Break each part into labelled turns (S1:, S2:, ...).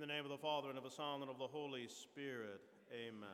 S1: the name of the Father, and of the Son, and of the Holy Spirit. Amen.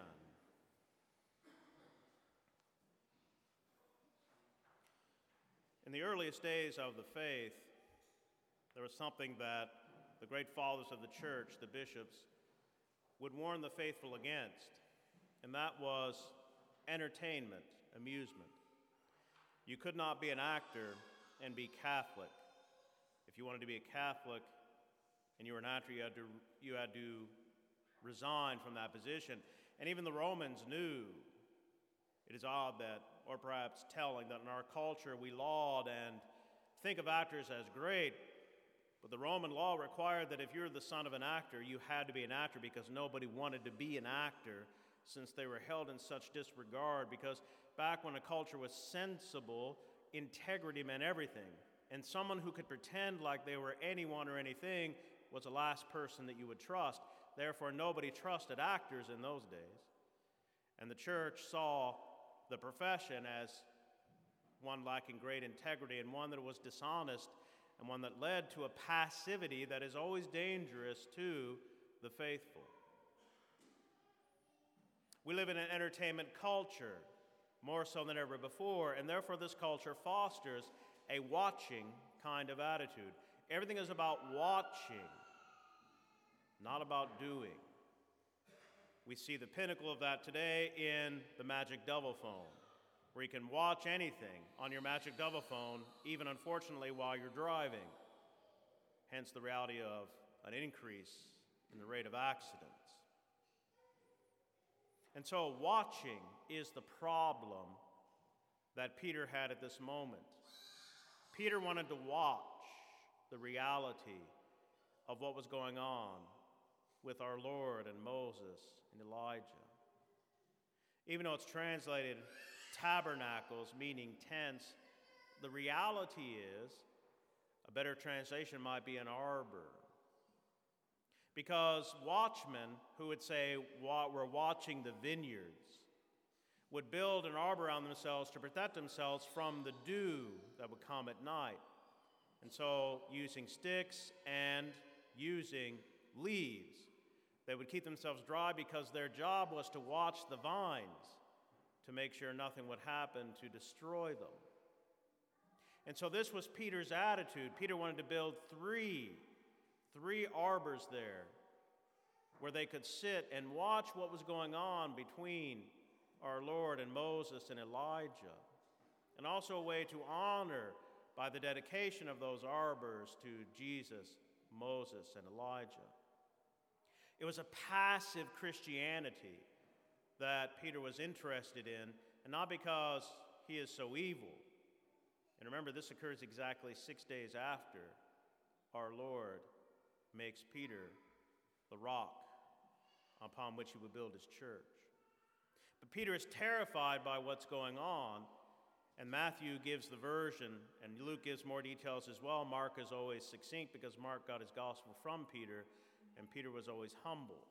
S1: In the earliest days of the faith, there was something that the great fathers of the church, the bishops, would warn the faithful against, and that was entertainment, amusement. You could not be an actor and be Catholic. If you wanted to be a Catholic and you were an actor, you had to resign from that position. And even the Romans knew. It is odd that, or perhaps telling, that in our culture we laud and think of actors as great, but the Roman law required that if you're the son of an actor, you had to be an actor because nobody wanted to be an actor, since they were held in such disregard, because back when a culture was sensible, integrity meant everything. And someone who could pretend like they were anyone or anything was the last person that you would trust. Therefore, nobody trusted actors in those days. And the church saw the profession as one lacking great integrity, and one that was dishonest, and one that led to a passivity that is always dangerous to the faithful. We live in an entertainment culture, more so than ever before, and therefore this culture fosters a watching kind of attitude. Everything is about watching, not about doing. We see the pinnacle of that today in the Magic Double Phone, where you can watch anything on your Magic Double Phone, even unfortunately while you're driving. Hence the reality of an increase in the rate of accidents. And so watching is the problem that Peter had at this moment. Peter wanted to watch the reality of what was going on with our Lord and Moses and Elijah. Even though it's translated tabernacles, meaning tents, the reality is, a better translation might be an arbor. Because watchmen who would say, we're watching the vineyards, would build an arbor around themselves to protect themselves from the dew that would come at night. And so, using sticks and using leaves, they would keep themselves dry because their job was to watch the vines to make sure nothing would happen to destroy them. And so this was Peter's attitude. Peter wanted to build three arbors there where they could sit and watch what was going on between our Lord and Moses and Elijah, and also a way to honor by the dedication of those arbors to Jesus, Moses, and Elijah. It was a passive Christianity that Peter was interested in, and not because he is so evil. And remember, this occurs exactly 6 days after our Lord makes Peter the rock upon which he would build his church. But Peter is terrified by what's going on, and Matthew gives the version, and Luke gives more details as well. Mark is always succinct because Mark got his gospel from Peter, and Peter was always humble.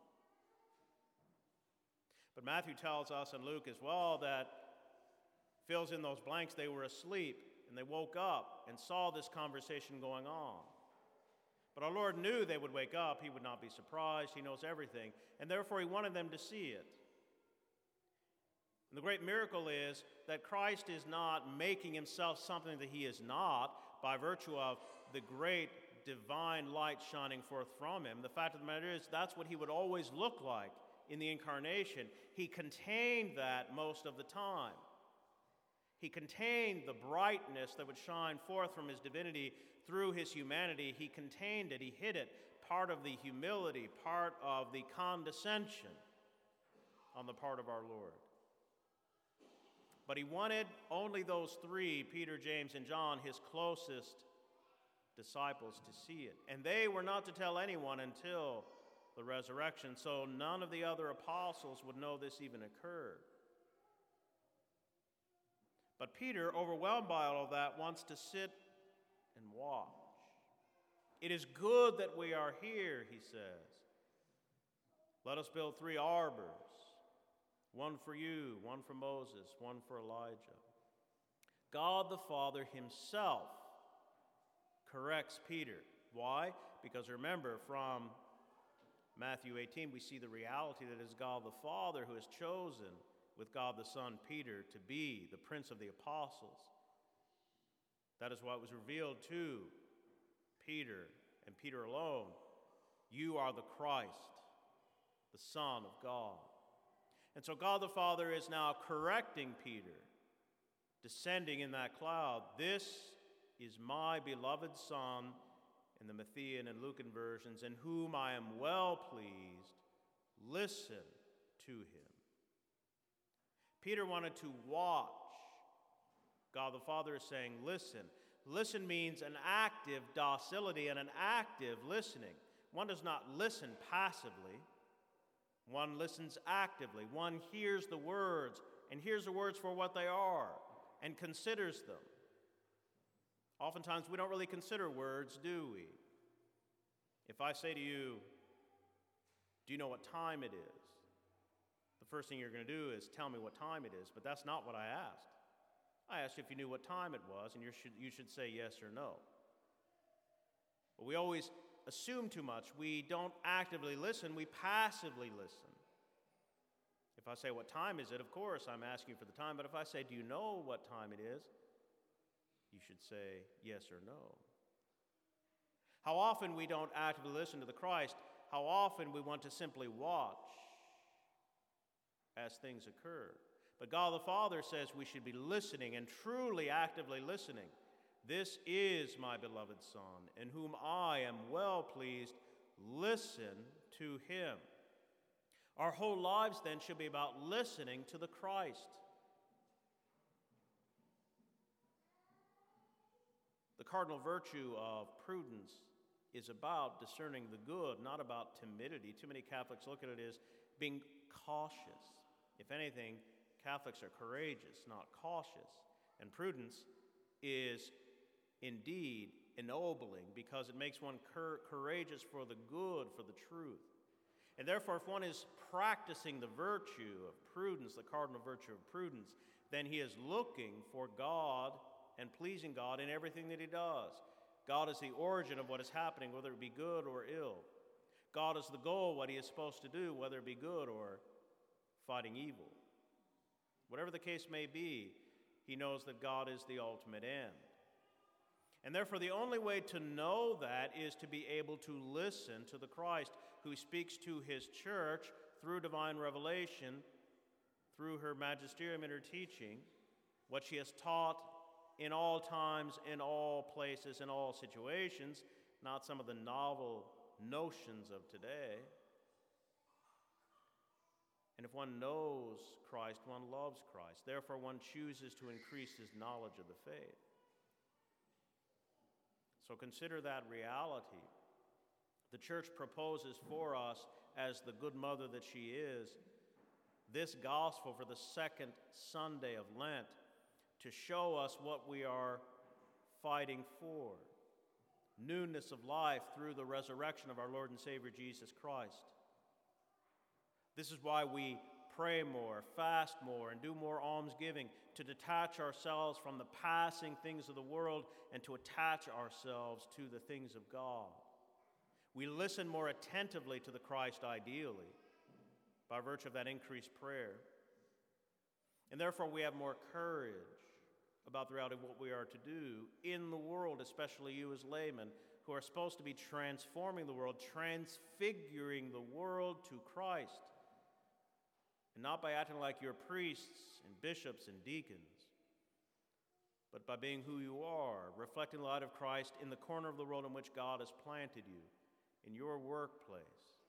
S1: But Matthew tells us, and Luke as well, that fills in those blanks. They were asleep, and they woke up and saw this conversation going on. But our Lord knew they would wake up. He would not be surprised. He knows everything. And therefore, he wanted them to see it. And the great miracle is that Christ is not making himself something that he is not by virtue of the great divine light shining forth from him. The fact of the matter is that's what he would always look like in the incarnation. He contained that most of the time. He contained the brightness that would shine forth from his divinity through his humanity. He contained it. He hid it. Part of the humility, part of the condescension on the part of our Lord. But he wanted only those three, Peter, James, and John, his closest disciples, to see it. And they were not to tell anyone until the resurrection, so none of the other apostles would know this even occurred. But Peter, overwhelmed by all of that, wants to sit and watch. It is good that we are here, he says. Let us build 3 arbors. One for you, one for Moses, one for Elijah. God the Father himself corrects Peter. Why? Because remember, from Matthew 18, we see the reality that it is God the Father who has chosen, with God the Son, Peter, to be the Prince of the Apostles. That is what was revealed to Peter, and Peter alone. You are the Christ, the Son of God. And so God the Father is now correcting Peter, descending in that cloud. This is my beloved Son, in the Matthean and Lucan versions, in whom I am well pleased. Listen to him. Peter wanted to watch. God the Father is saying, listen. Listen means an active docility and an active listening. One does not listen passively. One listens actively. One hears the words and hears the words for what they are and considers them. Oftentimes we don't really consider words, do we? If I say to you, do you know what time it is? The first thing you're going to do is tell me what time it is, but that's not what I asked. I asked if you knew what time it was, and you should say yes or no. But we always assume too much. We don't actively listen, we passively listen. If I say, what time is it? Of course, I'm asking for the time, but if I say, do you know what time it is? You should say yes or no. How often we don't actively listen to the Christ, how often we want to simply watch as things occur. But God the Father says we should be listening and truly actively listening. This is my beloved Son, in whom I am well pleased. Listen to him. Our whole lives then should be about listening to the Christ. The cardinal virtue of prudence is about discerning the good, not about timidity. Too many Catholics look at it as being cautious. If anything, Catholics are courageous, not cautious. And prudence is indeed ennobling because it makes one courageous for the good, for the truth. And therefore, if one is practicing the virtue of prudence, the cardinal virtue of prudence, then he is looking for God and pleasing God in everything that he does. God is the origin of what is happening, whether it be good or ill. God is the goal, what he is supposed to do, whether it be good or fighting evil. Whatever the case may be, he knows that God is the ultimate end. And therefore, the only way to know that is to be able to listen to the Christ who speaks to his church through divine revelation, through her magisterium and her teaching, what she has taught in all times, in all places, in all situations, not some of the novel notions of today. And if one knows Christ, one loves Christ. Therefore, one chooses to increase his knowledge of the faith. So consider that reality. The church proposes for us, as the good mother that she is, this gospel for the second Sunday of Lent to show us what we are fighting for. Newness of life through the resurrection of our Lord and Savior Jesus Christ. This is why we pray more, fast more, and do more almsgiving, to detach ourselves from the passing things of the world and to attach ourselves to the things of God. We listen more attentively to the Christ ideally by virtue of that increased prayer. And therefore we have more courage about the reality of what we are to do in the world, especially you as laymen, who are supposed to be transforming the world, transfiguring the world to Christ. And not by acting like you're priests and bishops and deacons, but by being who you are, reflecting the light of Christ in the corner of the world in which God has planted you, in your workplace,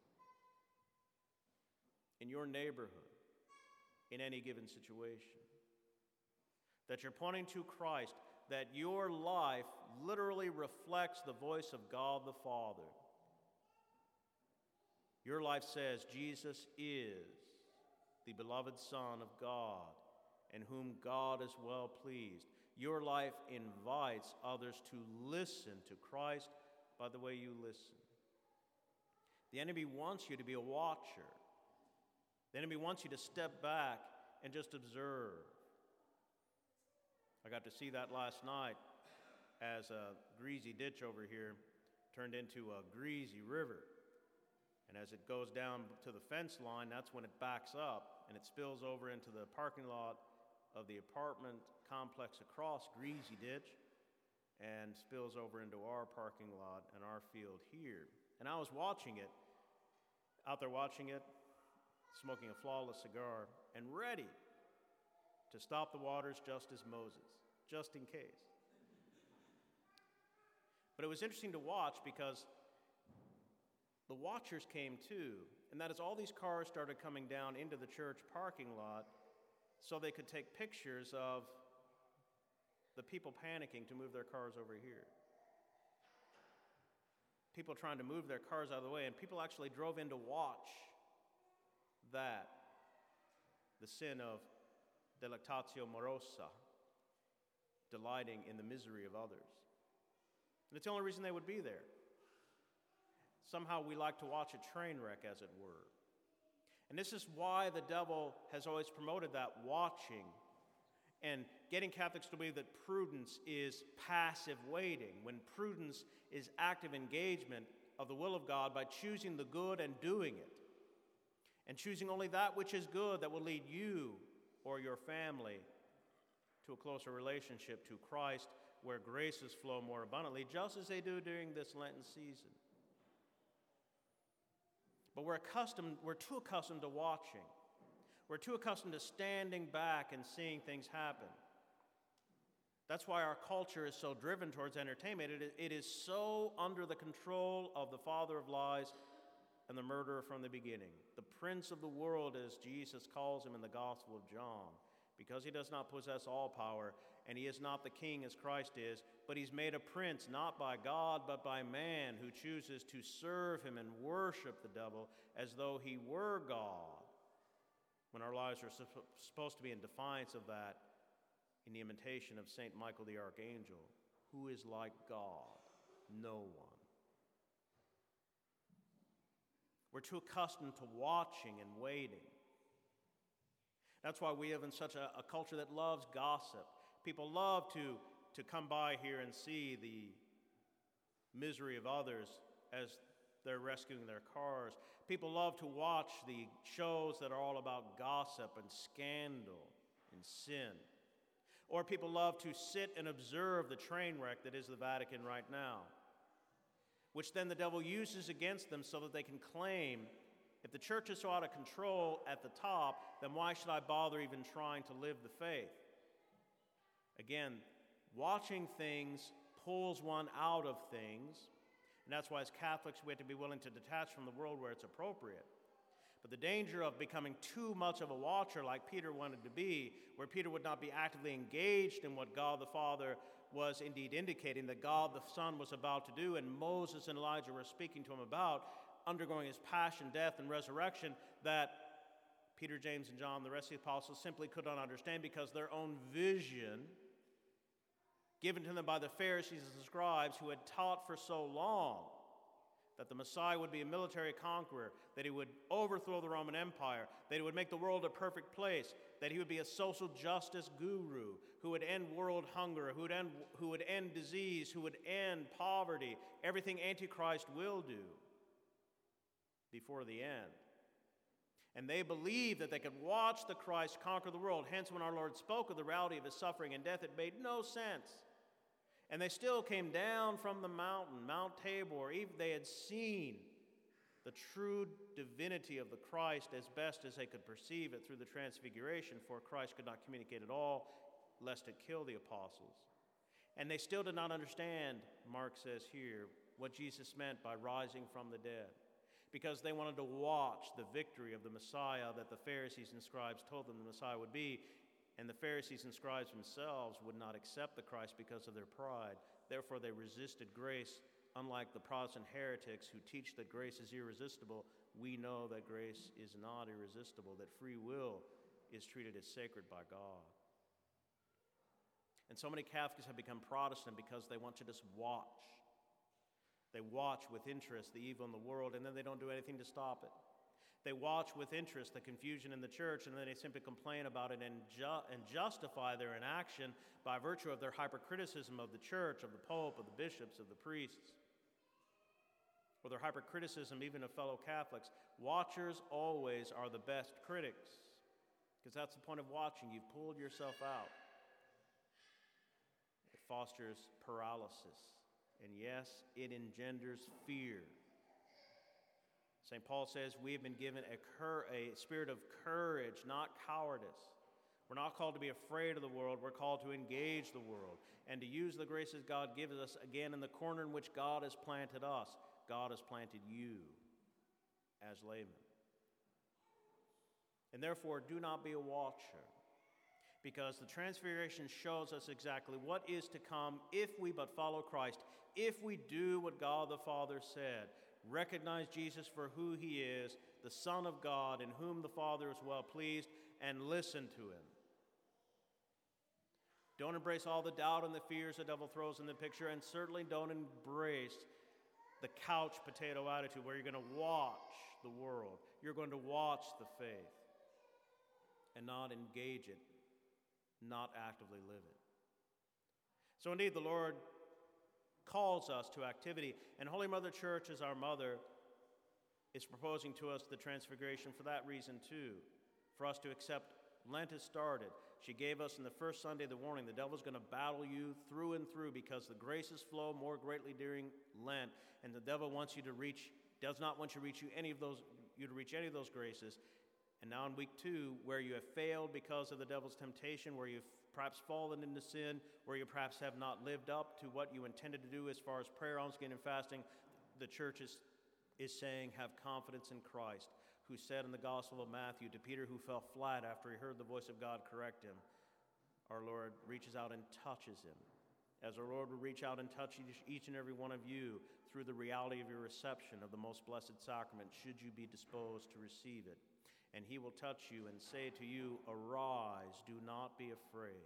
S1: in your neighborhood, in any given situation. That you're pointing to Christ, that your life literally reflects the voice of God the Father. Your life says Jesus is the beloved Son of God, in whom God is well pleased. Your life invites others to listen to Christ by the way you listen. The enemy wants you to be a watcher. The enemy wants you to step back and just observe. I got to see that last night as a greasy ditch over here turned into a greasy river. And as it goes down to the fence line, that's when it backs up and it spills over into the parking lot of the apartment complex across Greasy Ditch and spills over into our parking lot and our field here. And I was watching it, out there watching it, smoking a flawless cigar, and ready to stop the waters just as Moses, just in case. But it was interesting to watch because the watchers came too, and that is all these cars started coming down into the church parking lot so they could take pictures of the people panicking to move their cars over here. People trying to move their cars out of the way, and people actually drove in to watch that, the sin of delectatio morosa, delighting in the misery of others. And it's the only reason they would be there. Somehow we like to watch a train wreck, as it were. And this is why the devil has always promoted that watching and getting Catholics to believe that prudence is passive waiting, when prudence is active engagement of the will of God by choosing the good and doing it, and choosing only that which is good that will lead you or your family to a closer relationship to Christ, where graces flow more abundantly, just as they do during this Lenten season. But we're too accustomed to watching. We're too accustomed to standing back and seeing things happen. That's why our culture is so driven towards entertainment. It is so under the control of the father of lies and the murderer from the beginning. The prince of the world, as Jesus calls him in the Gospel of John, because he does not possess all power, and he is not the king as Christ is, but he's made a prince not by God but by man, who chooses to serve him and worship the devil as though he were God, when our lives are supposed to be in defiance of that, in the imitation of St. Michael the Archangel, who is like God? No one. We're too accustomed to watching and waiting. That's why we live in such a culture that loves gossip. People love to come by here and see the misery of others as they're rescuing their cars. People love to watch the shows that are all about gossip and scandal and sin. Or people love to sit and observe the train wreck that is the Vatican right now, which then the devil uses against them so that they can claim, if the church is so out of control at the top, then why should I bother even trying to live the faith? Again, watching things pulls one out of things, and that's why as Catholics we have to be willing to detach from the world where it's appropriate. But the danger of becoming too much of a watcher like Peter wanted to be, where Peter would not be actively engaged in what God the Father was indeed indicating, that God the Son was about to do, and Moses and Elijah were speaking to him about, undergoing his passion, death, and resurrection, that Peter, James, and John, the rest of the apostles, simply could not understand because their own vision, given to them by the Pharisees and scribes who had taught for so long that the Messiah would be a military conqueror, that he would overthrow the Roman Empire, that he would make the world a perfect place, that he would be a social justice guru who would end world hunger, who would end disease, who would end poverty, everything Antichrist will do before the end. And they believed that they could watch the Christ conquer the world. Hence, when our Lord spoke of the reality of his suffering and death, it made no sense. And they still came down from the mountain, Mount Tabor. Even they had seen the true divinity of the Christ as best as they could perceive it through the transfiguration, for Christ could not communicate at all, lest it kill the apostles. And they still did not understand, Mark says here, what Jesus meant by rising from the dead, because they wanted to watch the victory of the Messiah that the Pharisees and scribes told them the Messiah would be. And the Pharisees and scribes themselves would not accept the Christ because of their pride. Therefore, they resisted grace, unlike the Protestant heretics who teach that grace is irresistible. We know that grace is not irresistible, that free will is treated as sacred by God. And so many Catholics have become Protestant because they want to just watch. They watch with interest the evil in the world, and then they don't do anything to stop it. They watch with interest the confusion in the church, and then they simply complain about it and justify their inaction by virtue of their hypercriticism of the church, of the Pope, of the bishops, of the priests. or their hypercriticism even of fellow Catholics. Watchers always are the best critics, because that's the point of watching. You've pulled yourself out. It fosters paralysis, and yes, it engenders fear. St. Paul says we have been given a spirit of courage, not cowardice. We're not called to be afraid of the world. We're called to engage the world and to use the graces God gives us, again, in the corner in which God has planted us. God has planted you as laymen. And therefore, do not be a watcher, because the Transfiguration shows us exactly what is to come if we but follow Christ, if we do what God the Father said. Recognize Jesus for who he is, the Son of God, in whom the Father is well pleased, and listen to him. Don't embrace all the doubt and the fears the devil throws in the picture, and certainly don't embrace the couch potato attitude where you're going to watch the world. You're going to watch the faith and not engage it, not actively live it. So indeed, the Lord calls us to activity, and Holy Mother Church, as our mother, is proposing to us the Transfiguration for that reason too, for us to accept Lent has started. She gave us in the first Sunday the warning, the devil's going to battle you through and through because the graces flow more greatly during Lent, and the devil wants you to does not want you to reach any of those graces. And now in week 2, where you have failed because of the devil's temptation, where you've perhaps fallen into sin, where you perhaps have not lived up to what you intended to do as far as prayer, almsgiving, and fasting, the church is saying, have confidence in Christ, who said in the Gospel of Matthew to Peter, who fell flat after he heard the voice of God correct him, our Lord reaches out and touches him. As our Lord will reach out and touch each and every one of you through the reality of your reception of the most blessed sacrament, should you be disposed to receive it. And he will touch you and say to you, arise, do not be afraid.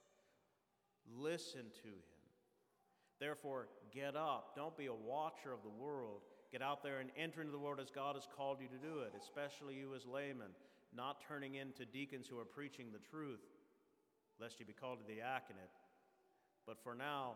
S1: Listen to him. Therefore, get up. Don't be a watcher of the world. Get out there and enter into the world as God has called you to do it, especially you as laymen, not turning into deacons who are preaching the truth, lest you be called to the diaconate. But for now,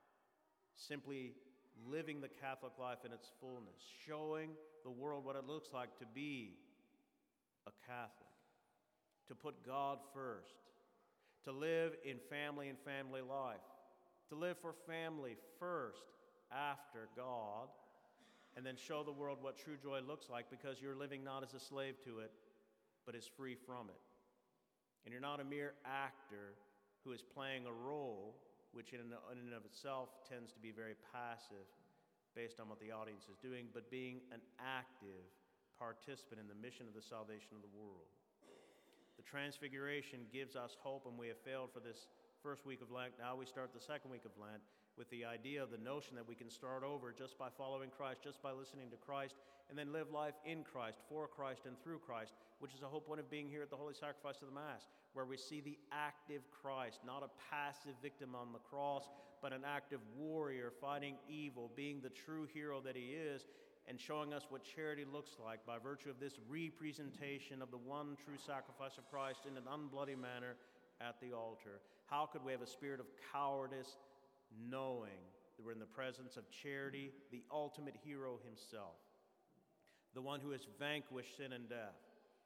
S1: simply living the Catholic life in its fullness, showing the world what it looks like to be a Catholic, to put God first, to live in family and family life, to live for family first after God, and then show the world what true joy looks like, because you're living not as a slave to it, but as free from it. And you're not a mere actor who is playing a role, which in and of itself tends to be very passive based on what the audience is doing, but being an active participant in the mission of the salvation of the world. The Transfiguration gives us hope, and we have failed for this first week of Lent. Now we start the second week of Lent with the idea of the notion that we can start over just by following Christ, just by listening to Christ, and then live life in Christ, for Christ, and through Christ, which is the whole point of being here at the Holy Sacrifice of the Mass, where we see the active Christ, not a passive victim on the cross, but an active warrior fighting evil, being the true hero that he is, and showing us what charity looks like by virtue of this representation of the one true sacrifice of Christ in an unbloody manner at the altar. How could we have a spirit of cowardice, knowing that we're in the presence of charity, the ultimate hero himself, the one who has vanquished sin and death?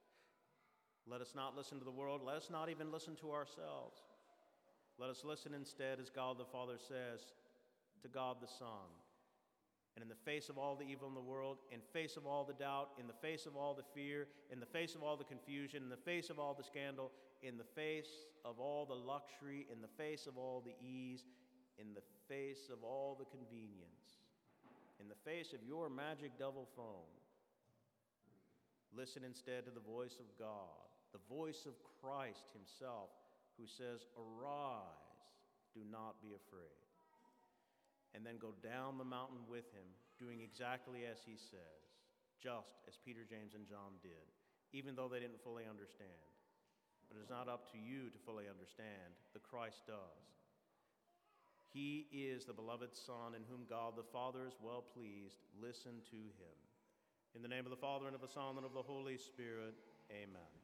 S1: Let us not listen to the world. Let us not even listen to ourselves. Let us listen instead, as God the Father says, to God the Son. And in the face of all the evil in the world, in face of all the doubt, in the face of all the fear, in the face of all the confusion, in the face of all the scandal, in the face of all the luxury, in the face of all the ease, in the face of all the convenience, in the face of your magic double phone, listen instead to the voice of God, the voice of Christ himself, who says, arise, do not be afraid. And then go down the mountain with him, doing exactly as he says, just as Peter, James, and John did, even though they didn't fully understand. But it's not up to you to fully understand. The Christ does. He is the beloved Son in whom God the Father is well pleased. Listen to him. In the name of the Father, and of the Son, and of the Holy Spirit, amen.